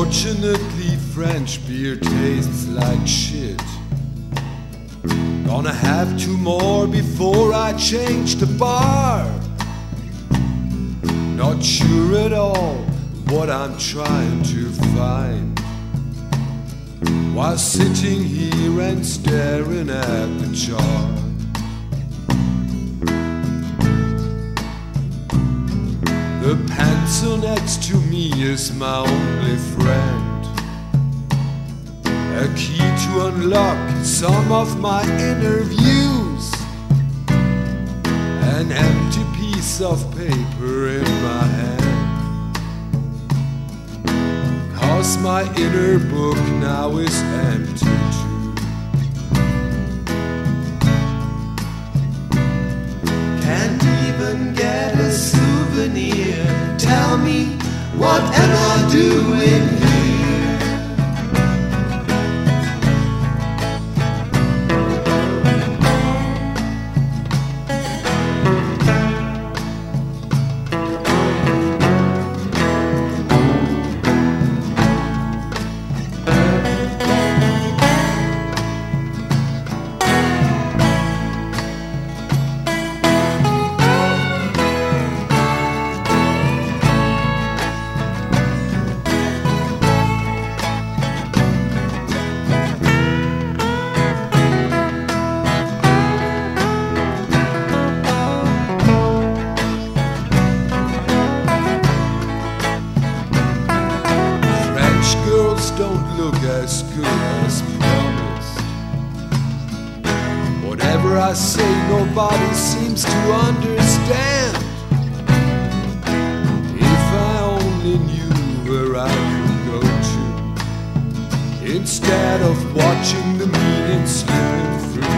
Unfortunately, French beer tastes like shit. Gonna have two more before I change the bar. Not sure at all what I'm trying to find, while sitting here and staring at the jar. The pencil next to me is my only friend, a key to unlock some of my inner views, an empty piece of paper in my hand, 'cause my inner book now is empty too. Can't even get a souvenir. Tell me, what am I doing here? Don't look as good as promised. Whatever I say, nobody seems to understand. If I only knew where I could go to, instead of watching the meaning slipping through